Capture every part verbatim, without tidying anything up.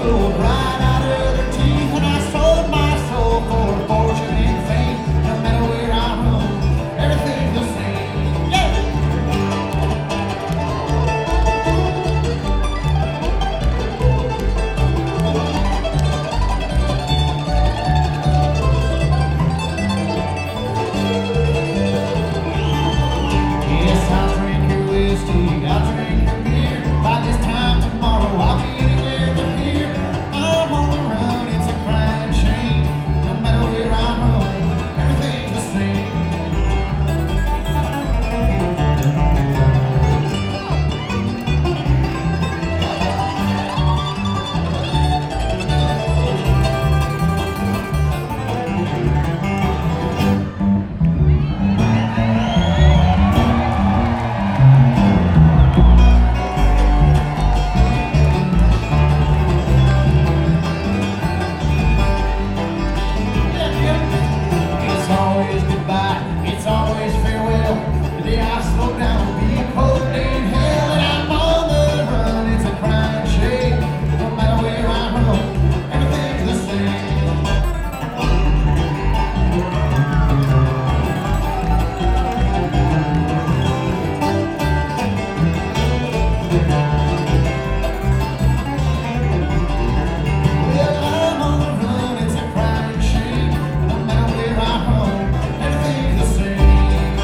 flowed right out of their teeth, and I sold my soul for fortune and fame. No matter where I roam, everything's the same. Yeah. Yes, I'll drink your whiskey, I'll drink your beer. By this time tomorrow, I'll be anywhere but here. I'm on the run, it's a crying shame. No matter where I roam, everything's the same. It's always goodbye, it's always farewell. The day I slow down will be a cold day in hell, and I'm on the run, it's a crying shame. No matter where I roam, everything's the same. Well, I'm on the run, it's a crying shame. No matter where I roam, everything's the same.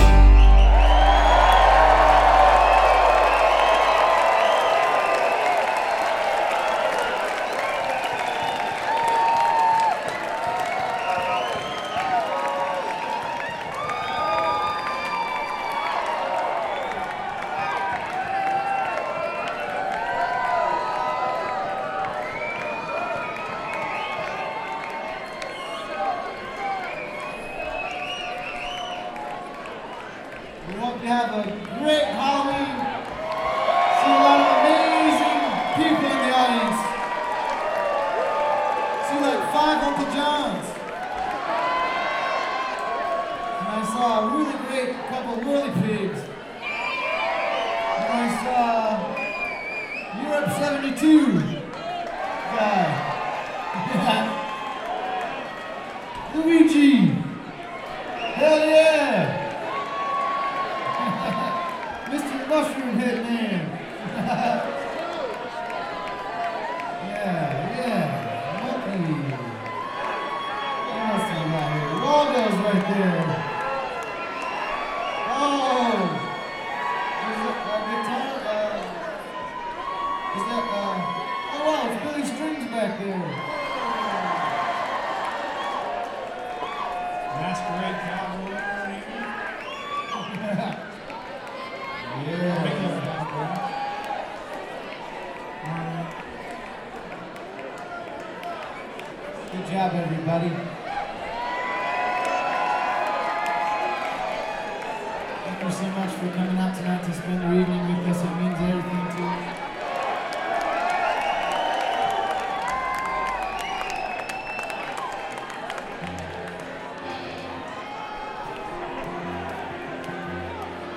We hope you have a great Halloween. See a lot of amazing people in the audience. See like five Uncle Johns. And I saw a really great couple of whirly pigs. And I saw Europe seventy-two guy. Luigi. Hell yeah. Mister Mushroom Head Man. yeah, yeah. Monkey. What else do we got here? Waldo's right there. Oh. Is that uh, guitar? Uh, is that, uh, oh wow, it's Billy Strings back there. Masquerade Cowboy. Yeah. Good job, everybody. Thank you so much for coming out tonight to spend your evening with